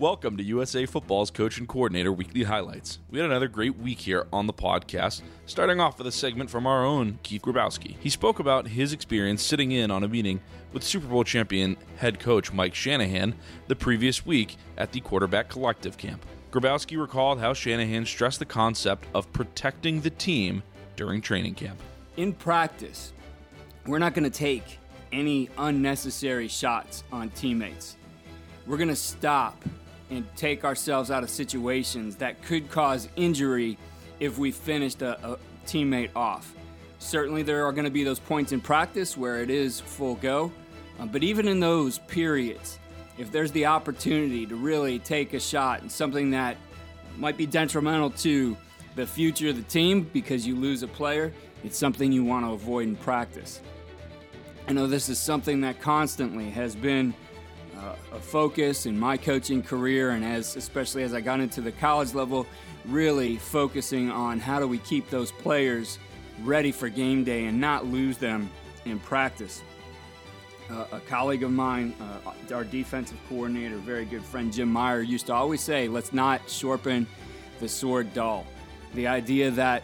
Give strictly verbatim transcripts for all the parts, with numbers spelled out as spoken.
Welcome to U S A Football's Coach and Coordinator Weekly Highlights. We had another great week here on the podcast, starting off with a segment from our own Keith Grabowski. He spoke about his experience sitting in on a meeting with Super Bowl champion head coach Mike Shanahan the previous week at the Quarterback Collective Camp. Grabowski recalled how Shanahan stressed the concept of protecting the team during training camp. In practice, we're not going to take any unnecessary shots on teammates. We're going to stop and take ourselves out of situations that could cause injury if we finished a, a teammate off. Certainly there are going to be those points in practice where it is full go, uh, but even in those periods, if there's the opportunity to really take a shot and something that might be detrimental to the future of the team because you lose a player, it's something you want to avoid in practice. I know this is something that constantly has been Uh, a focus in my coaching career, and as especially as I got into the college level, really focusing on how do we keep those players ready for game day and not lose them in practice. Uh, a colleague of mine, uh, our defensive coordinator, very good friend Jim Meyer, used to always say, let's not sharpen the sword dull. The idea that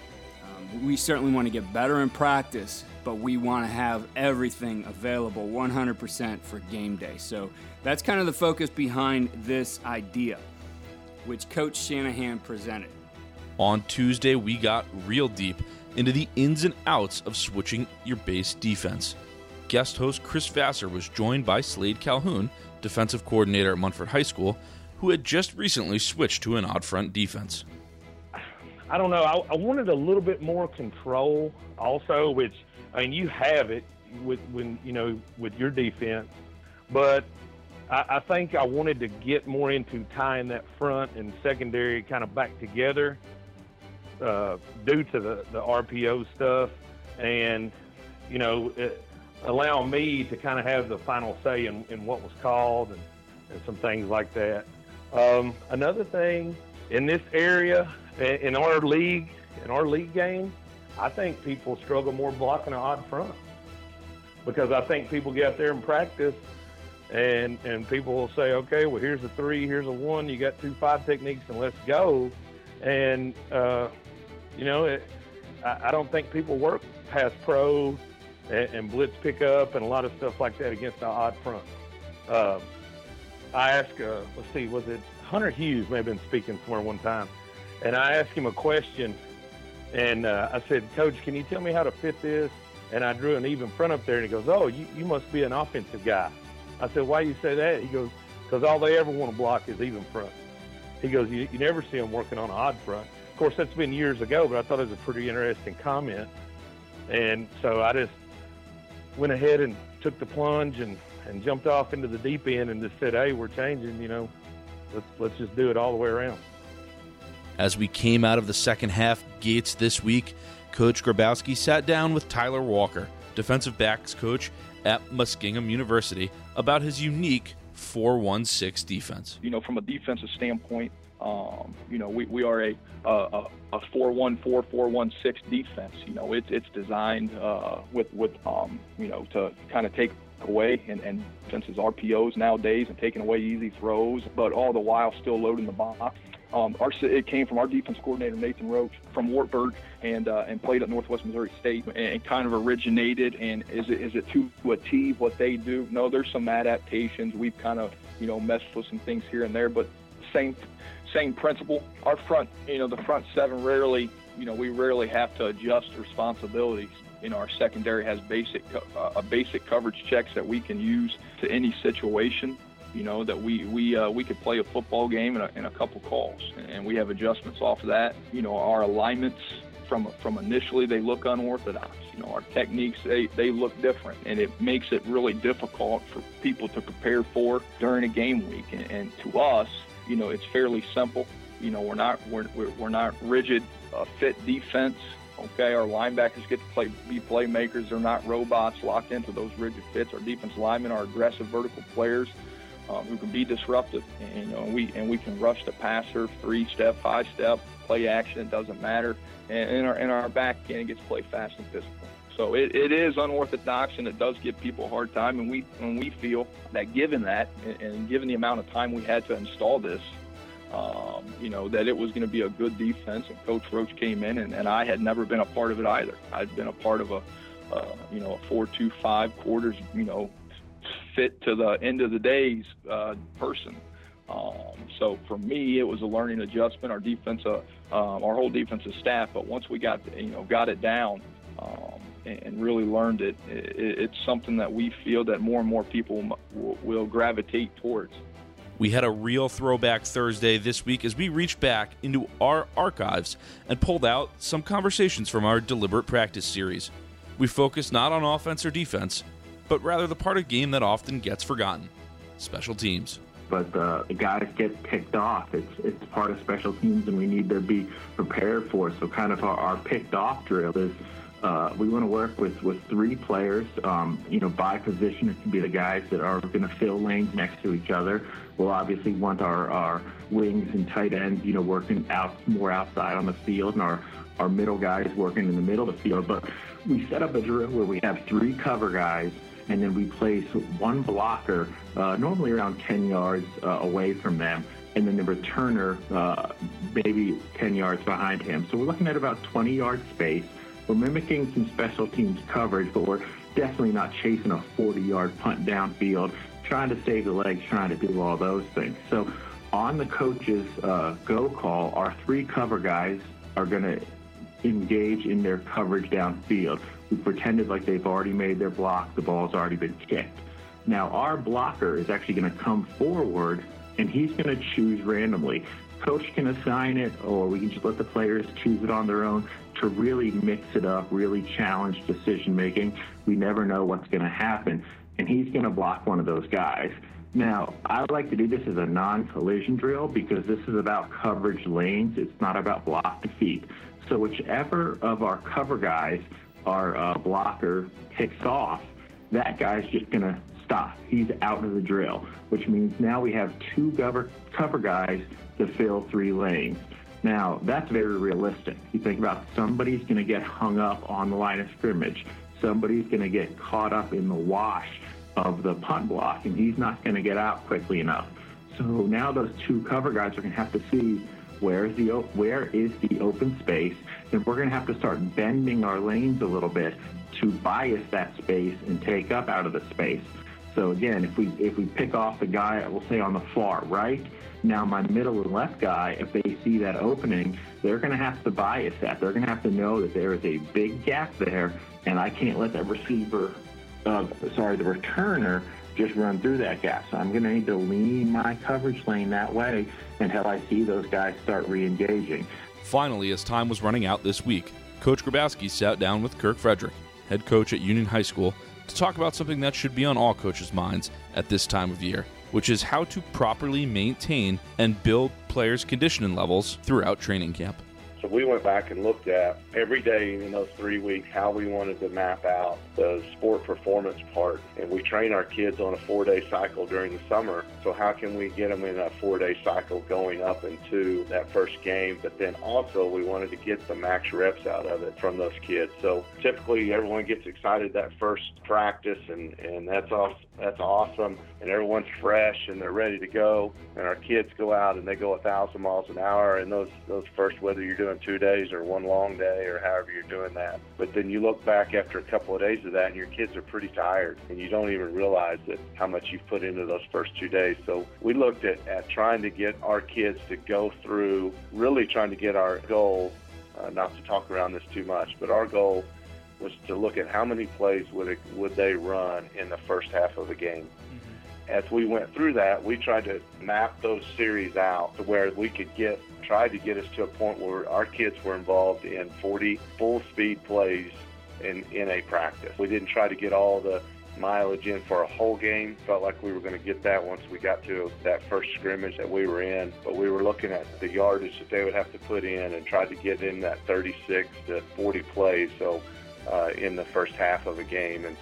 um, we certainly want to get better in practice, but we want to have everything available one hundred percent for game day. So that's kind of the focus behind this idea, which Coach Shanahan presented. On Tuesday, we got real deep into the ins and outs of switching your base defense. Guest host Chris Vassar was joined by Slade Calhoun, defensive coordinator at Munford High School, who had just recently switched to an odd front defense. I don't know. I, I wanted a little bit more control also, which, I mean, you have it with when you know with your defense, but I, I think I wanted to get more into tying that front and secondary kind of back together uh, due to the, the R P O stuff, and you know, it, allow me to kind of have the final say in, in what was called and, and some things like that. Um, another thing in this area, in our league, in our league game, I think people struggle more blocking an odd front because I think people get out there and practice and and people will say, okay, well, here's a three, here's a one, you got two five techniques and let's go. And, uh, you know, it, I, I don't think people work past pro and, and blitz pickup and a lot of stuff like that against the odd front. Uh, I asked, uh, let's see, was it Hunter Hughes may have been speaking somewhere one time, and I asked him a question. And uh, I said, Coach, can you tell me how to fit this? And I drew an even front up there, and he goes, oh, you, you must be an offensive guy. I said, why do you say that? He goes, because all they ever want to block is even front. He goes, you, you never see them working on an odd front. Of course, that's been years ago, but I thought it was a pretty interesting comment. And so I just went ahead and took the plunge and, and jumped off into the deep end and just said, hey, we're changing, you know, let's, let's just do it all the way around. As we came out of the second half gates this week, Coach Grabowski sat down with Tyler Walker, defensive backs coach at Muskingum University, about his unique four one six defense. You know, from a defensive standpoint, um, you know, we, we are a a, a four one four, four one six defense. You know, it's it's designed uh, with with um, you know, to kind of take away and, and defenses R P Os nowadays and taking away easy throws, but all the while still loading the box. Um, our, it came from our defense coordinator, Nathan Roach, from Wartburg, and uh, and played at Northwest Missouri State, and, and kind of originated. And is it is it to a T what they do? No, there's some adaptations. We've kind of, you know, messed with some things here and there, but same same principle. Our front, you know, the front seven rarely, you know, we rarely have to adjust responsibilities. You know, our secondary has basic uh, a basic coverage checks that we can use to any situation. You know, that we we uh, we could play a football game in a, in a couple calls, and we have adjustments off of that. You know, our alignments from from initially they look unorthodox. You know, our techniques they, they look different, and it makes it really difficult for people to prepare for during a game week. And, and to us, you know, it's fairly simple. You know, we're not we're we're not rigid, uh, fit defense. Okay, our linebackers get to play be playmakers. They're not robots locked into those rigid fits. Our defensive linemen are aggressive vertical players. Um, who can be disruptive, and, you know, we and we can rush the passer, three step, five step, play action. It doesn't matter, and, and our and our back end gets play fast and physical. So it, it is unorthodox, and it does give people a hard time. And we and we feel that given that, and, and given the amount of time we had to install this, um, you know, that it was going to be a good defense. And Coach Roach came in, and, and I had never been a part of it either. I'd been a part of a, uh, you know, a four two five quarters, you know, fit to the end of the days uh, person. Um, so for me, it was a learning adjustment. Our defense, uh, um, our whole defensive staff. But once we got, you know, got it down um, and, and really learned it, it, it's something that we feel that more and more people will, will gravitate towards. We had a real throwback Thursday this week as we reached back into our archives and pulled out some conversations from our deliberate practice series. We focused not on offense or defense, but rather the part of game that often gets forgotten: special teams. But uh, the guys get picked off. It's it's part of special teams, and we need to be prepared for it. So kind of our, our picked off drill is uh, we want to work with, with three players, um, you know, by position. It can be the guys that are going to fill lanes next to each other. We'll obviously want our, our wings and tight ends, you know, working out more outside on the field, and our, our middle guys working in the middle of the field. But we set up a drill where we have three cover guys, and then we place one blocker, uh, normally around ten yards uh, away from them, and then the returner uh, maybe ten yards behind him. So we're looking at about twenty-yard space. We're mimicking some special teams coverage, but we're definitely not chasing a forty-yard punt downfield, trying to save the legs, trying to do all those things. So on the coach's uh, go call, our three cover guys are going to engage in their coverage downfield. We pretended like they've already made their block, the ball's already been kicked. Now our blocker is actually going to come forward, and he's going to choose randomly. Coach can assign it, or we can just let the players choose it on their own to really mix it up, really challenge decision making. We never know what's going to happen, and he's going to block one of those guys. Now, I like to do this as a non-collision drill because this is about coverage lanes. It's not about block defeat. So whichever of our cover guys our uh, blocker picks off, that guy's just going to stop. He's out of the drill, which means now we have two cover, cover guys to fill three lanes. Now, that's very realistic. You think about somebody's going to get hung up on the line of scrimmage. Somebody's going to get caught up in the wash of the punt block, and he's not going to get out quickly enough. So now those two cover guys are going to have to see where is the where is the open space, and we're going to have to start bending our lanes a little bit to bias that space and take up out of the space. So again, if we if we pick off the guy, we'll say on the far right, now my middle and left guy, if they see that opening, they're going to have to bias that. They're going to have to know that there is a big gap there, and I can't let that receiver, uh, sorry, the returner, just run through that gap. So I'm going to need to lean my coverage lane that way until I see those guys start re-engaging. Finally, as time was running out this week, Coach Grabowski sat down with Kirk Frederick, head coach at Union High School, to talk about something that should be on all coaches' minds at this time of year, which is how to properly maintain and build players' conditioning levels throughout training camp. So we went back and looked at every day in those three weeks how we wanted to map out the sport performance part. And we train our kids on a four-day cycle during the summer. So how can we get them in a four-day cycle going up into that first game? But then also we wanted to get the max reps out of it from those kids. So typically everyone gets excited that first practice, and, and that's awesome. That's awesome. And everyone's fresh and they're ready to go. And our kids go out and they go a thousand miles an hour. And those those first, whether you're doing two days or one long day or however you're doing that. But then you look back after a couple of days of that and your kids are pretty tired and you don't even realize that how much you've put into those first two days. So we looked at, at trying to get our kids to go through, really trying to get our goal, uh, not to talk around this too much, but our goal was to look at how many plays would it, would they run in the first half of a game. As we went through that, we tried to map those series out to where we could get, tried to get us to a point where our kids were involved in forty full-speed plays in, in a practice. We didn't try to get all the mileage in for a whole game. Felt like we were going to get that once we got to that first scrimmage that we were in. But we were looking at the yardage that they would have to put in and tried to get in that thirty-six to forty plays so uh, in the first half of a game. And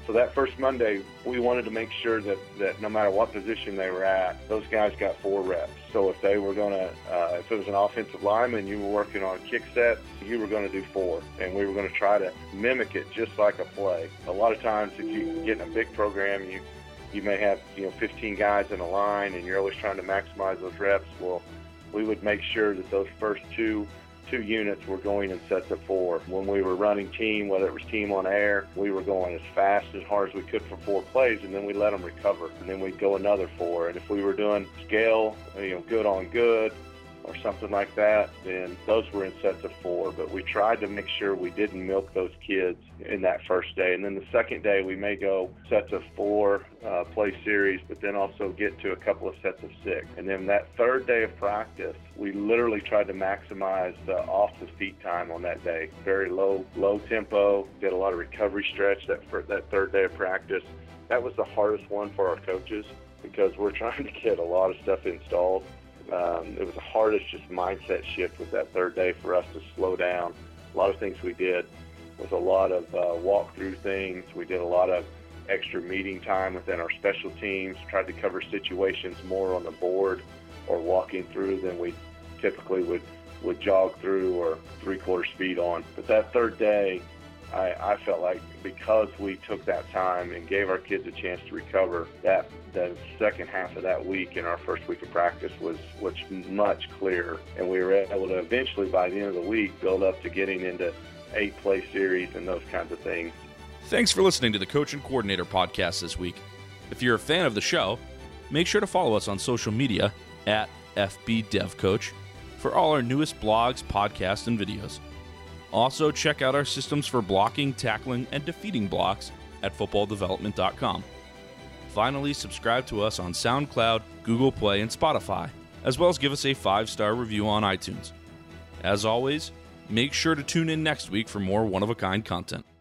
So that first Monday, we wanted to make sure that, that no matter what position they were at, those guys got four reps. So if they were going to, uh, if it was an offensive lineman, you were working on kick sets, you were going to do four. And we were going to try to mimic it just like a play. A lot of times, if you get in a big program, you you may have, you know, fifteen guys in a line, and you're always trying to maximize those reps. Well, we would make sure that those first two two units were going in sets of four. When we were running team, whether it was team on air, we were going as fast, as hard as we could for four plays, and then we let them recover, and then we'd go another four. And if we were doing scale, you know, good on good, or something like that, then those were in sets of four. But we tried to make sure we didn't milk those kids in that first day. And then the second day, we may go sets of four uh, play series, but then also get to a couple of sets of six. And then that third day of practice, we literally tried to maximize the off-the-feet time on that day. Very low, low tempo, did a lot of recovery stretch that, for that third day of practice. That was the hardest one for our coaches because we're trying to get a lot of stuff installed. Um, it was the hardest just mindset shift with that third day for us to slow down. A lot of things we did was a lot of uh, walk-through things. We did a lot of extra meeting time within our special teams, tried to cover situations more on the board or walking through than we typically would, would jog through or three-quarter speed on. But that third day, I, I felt like because we took that time and gave our kids a chance to recover, that the second half of that week in our first week of practice was, was much clearer. And we were able to eventually, by the end of the week, build up to getting into eight play series and those kinds of things. Thanks for listening to the Coach and Coordinator podcast this week. If you're a fan of the show, make sure to follow us on social media at F B Dev Coach for all our newest blogs, podcasts, and videos. Also, check out our systems for blocking, tackling, and defeating blocks at football development dot com. Finally, subscribe to us on SoundCloud, Google Play, and Spotify, as well as give us a five-star review on iTunes. As always, make sure to tune in next week for more one-of-a-kind content.